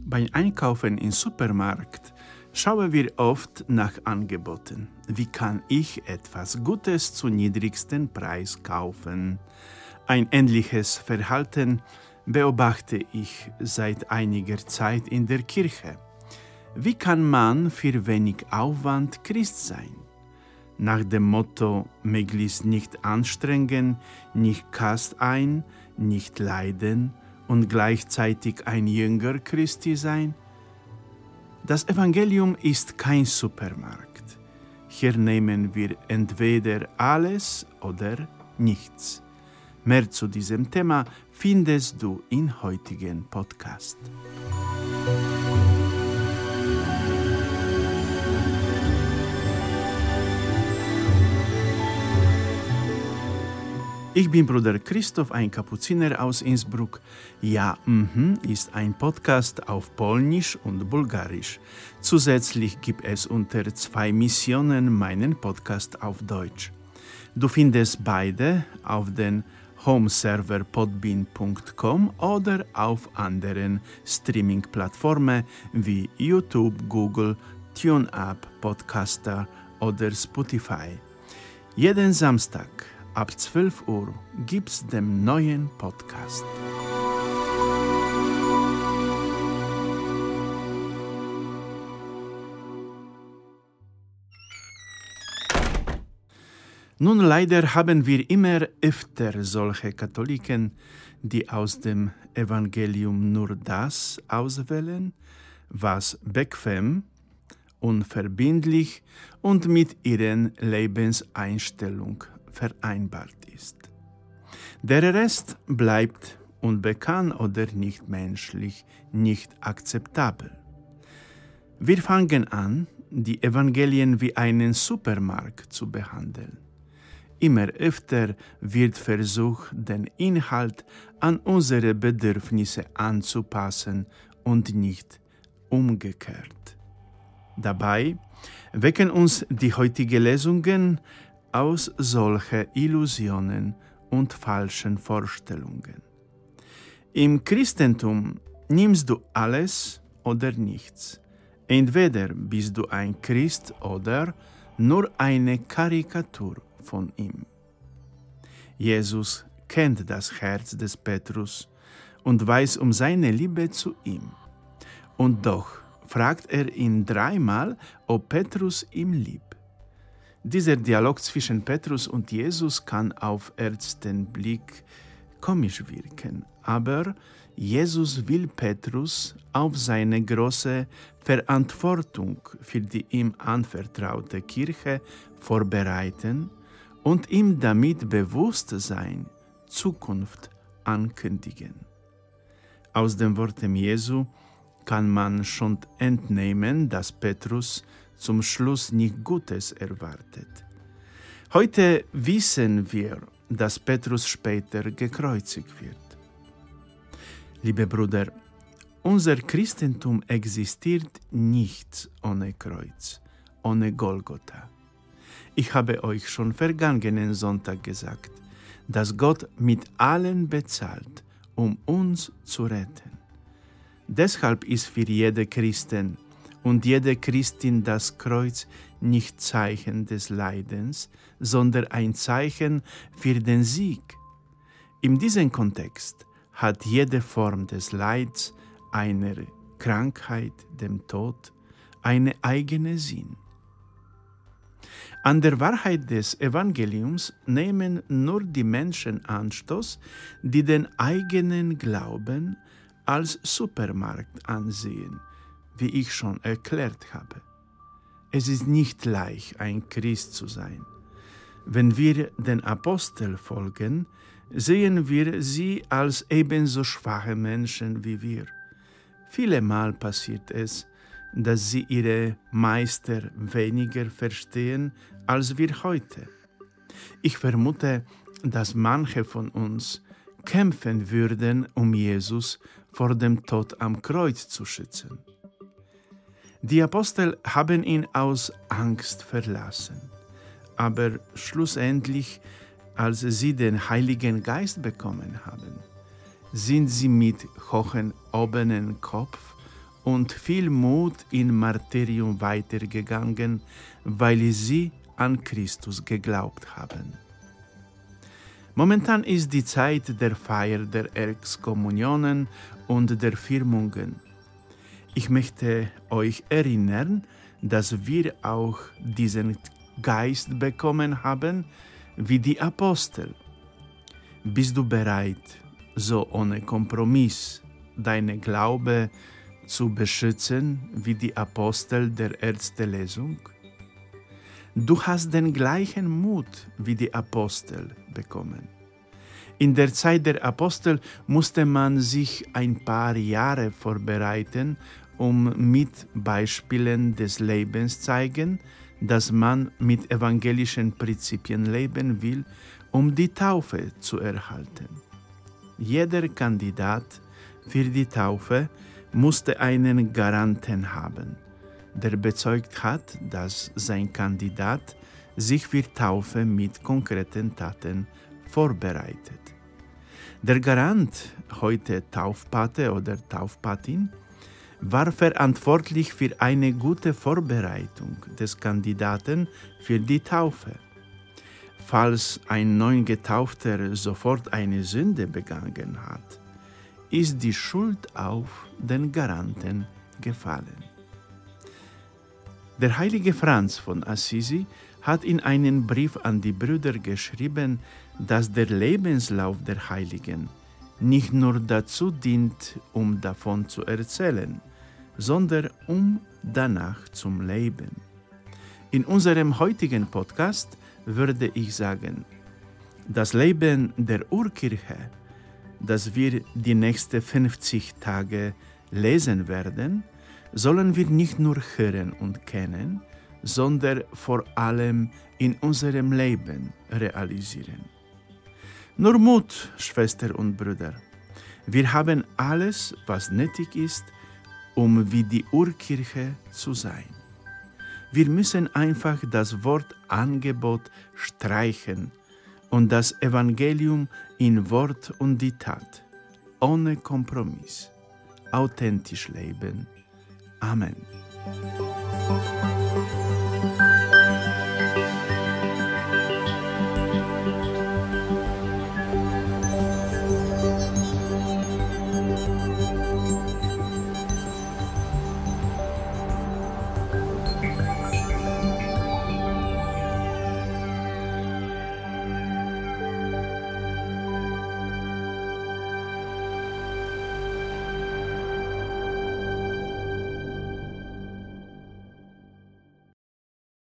Beim Einkaufen im Supermarkt schauen wir oft nach Angeboten. Wie kann ich etwas Gutes zu niedrigsten Preis kaufen? Ein ähnliches Verhalten beobachte ich seit einiger Zeit in der Kirche. Wie kann man für wenig Aufwand Christ sein? Nach dem Motto, möglichst nicht anstrengen, nicht Kast ein, nicht leiden und gleichzeitig ein Jünger Christi sein? Das Evangelium ist kein Supermarkt. Hier nehmen wir entweder alles oder nichts. Mehr zu diesem Thema findest du im heutigen Podcast. Ich bin Bruder Christoph, ein Kapuziner aus Innsbruck. Ja, ist ein Podcast auf Polnisch und Bulgarisch. Zusätzlich gibt es unter 2 Missionen meinen Podcast auf Deutsch. Du findest beide auf den Homeserver podbean.com oder auf anderen Streaming-Plattformen wie YouTube, Google, TuneUp, Podcaster oder Spotify. Jeden Samstag ab 12 Uhr gibt's den neuen Podcast. Nun leider haben wir immer öfter solche Katholiken, die aus dem Evangelium nur das auswählen, was bequem, unverbindlich und mit ihren Lebenseinstellung vereinbart ist. Der Rest bleibt unbekannt oder nicht menschlich, nicht akzeptabel. Wir fangen an, die Evangelien wie einen Supermarkt zu behandeln. Immer öfter wird versucht, den Inhalt an unsere Bedürfnisse anzupassen und nicht umgekehrt. Dabei wecken uns die heutigen Lesungen aus solchen Illusionen und falschen Vorstellungen. Im Christentum nimmst du alles oder nichts. Entweder bist du ein Christ oder nur eine Karikatur von ihm. Jesus kennt das Herz des Petrus und weiß um seine Liebe zu ihm. Und doch fragt er ihn 3-mal, ob Petrus ihn liebt. Dieser Dialog zwischen Petrus und Jesus kann auf ersten Blick komisch wirken, aber Jesus will Petrus auf seine große Verantwortung für die ihm anvertraute Kirche vorbereiten und ihm damit Bewusstsein, Zukunft ankündigen. Aus den Worten Jesu kann man schon entnehmen, dass Petrus zum Schluss nicht Gutes erwartet. Heute wissen wir, dass Petrus später gekreuzigt wird. Liebe Brüder, unser Christentum existiert nicht ohne Kreuz, ohne Golgotha. Ich habe euch schon vergangenen Sonntag gesagt, dass Gott mit allen bezahlt, um uns zu retten. Deshalb ist für jede Christen und jede Christin das Kreuz nicht Zeichen des Leidens, sondern ein Zeichen für den Sieg. In diesem Kontext hat jede Form des Leids, einer Krankheit, dem Tod, eine eigene Sinn. An der Wahrheit des Evangeliums nehmen nur die Menschen Anstoß, die den eigenen Glauben als Supermarkt ansehen, wie ich schon erklärt habe. Es ist nicht leicht, ein Christ zu sein. Wenn wir den Aposteln folgen, sehen wir sie als ebenso schwache Menschen wie wir. Viele Mal passiert es, dass sie ihre Meister weniger verstehen als wir heute. Ich vermute, dass manche von uns kämpfen würden, um Jesus vor dem Tod am Kreuz zu schützen. Die Apostel haben ihn aus Angst verlassen, aber schlussendlich, als sie den Heiligen Geist bekommen haben, sind sie mit hochgehobenen Kopf und viel Mut im Martyrium weitergegangen, weil sie an Christus geglaubt haben. Momentan ist die Zeit der Feier der Exkommunionen und der Firmungen. Ich möchte euch erinnern, dass wir auch diesen Geist bekommen haben wie die Apostel. Bist du bereit, so ohne Kompromiss deine Glaube zu beschützen wie die Apostel der ersten Lesung? Du hast den gleichen Mut wie die Apostel bekommen. In der Zeit der Apostel musste man sich ein paar Jahre vorbereiten, um mit Beispielen des Lebens zeigen, dass man mit evangelischen Prinzipien leben will, um die Taufe zu erhalten. Jeder Kandidat für die Taufe musste einen Garanten haben, der bezeugt hat, dass sein Kandidat sich für Taufe mit konkreten Taten vorbereitet. Der Garant, heute Taufpate oder Taufpatin, war verantwortlich für eine gute Vorbereitung des Kandidaten für die Taufe. Falls ein Neugetaufter sofort eine Sünde begangen hat, ist die Schuld auf den Garanten gefallen. Der heilige Franz von Assisi hat in einem Brief an die Brüder geschrieben, dass der Lebenslauf der Heiligen nicht nur dazu dient, um davon zu erzählen, sondern um danach zum Leben. In unserem heutigen Podcast würde ich sagen, das Leben der Urkirche, das wir die nächsten 50 Tage lesen werden, sollen wir nicht nur hören und kennen, sondern vor allem in unserem Leben realisieren. Nur Mut, Schwestern und Brüder. Wir haben alles, was nötig ist, um wie die Urkirche zu sein. Wir müssen einfach das Wort Angebot streichen und das Evangelium in Wort und die Tat, ohne Kompromiss, authentisch leben. Amen.